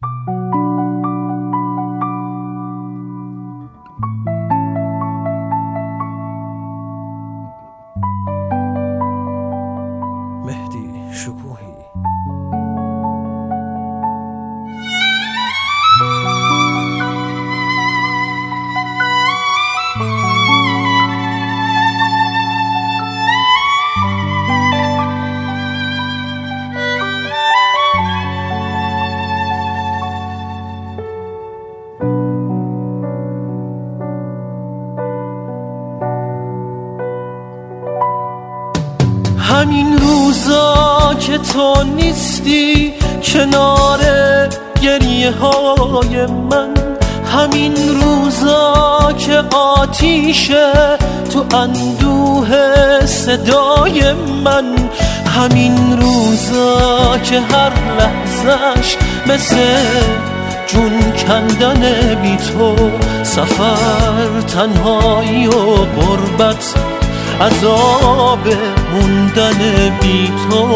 مهدی شکوهی. همین روزا که تو نیستی کنار گریه های من، همین روزا که آتیشه تو اندوه صدای من، همین روزا که هر لحظش مثل جون کندن بی تو، سفر تنهایی و غربت، عذاب موندن بی تو.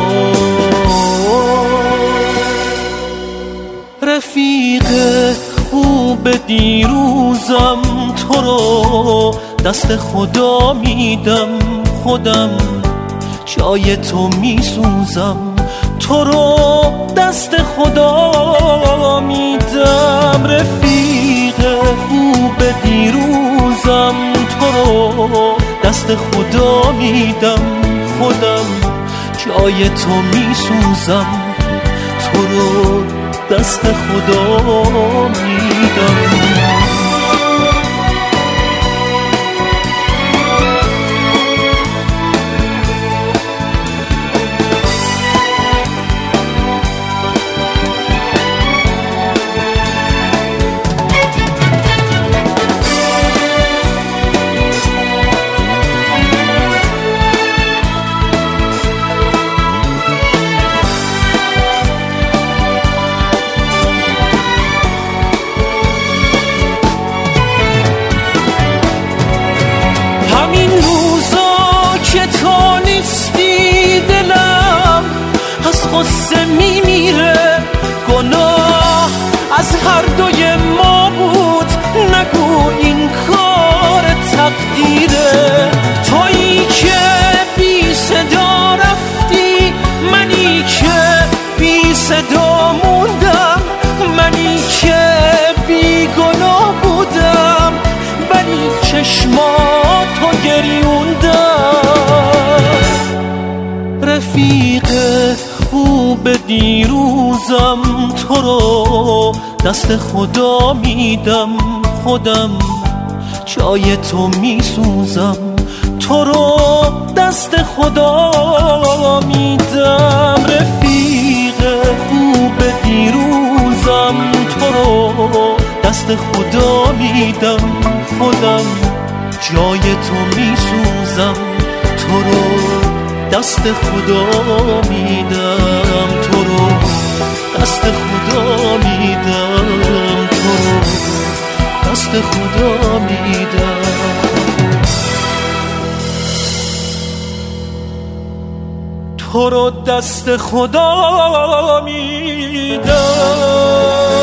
رفیق خوب دیروزم، تو رو دست خدا میدم، خودم جای تو میسوزم، تو رو دست خدا میدم. رفیق خوب دیروزم، تو رو دست خدا میدم، خودم جای تو میسوزم، تو رو دست خدا میدم. همین روزا که تو نیستی دلم از غصه میمیره، گناه از هر دوی ما بود، نگو این کار تقدیره. تویی که بی صدا رفتی، منی که بی صدا موندم، منی که بی گناه بودم، منی چشماتو گریوندم. رفیق خوب دیروزم، تو رو دست خدا میدم، خودم جای تو میسوزم، تو رو دست خدا میدم. رفیق خوب دیروزم، تو رو دست خدا میدم، خودم جای تو میسوزم، تو رو دست خدا میدم، تو رو دست خدا میدم، تو رو دست خدا میدم، تو رو دست خدا میدم.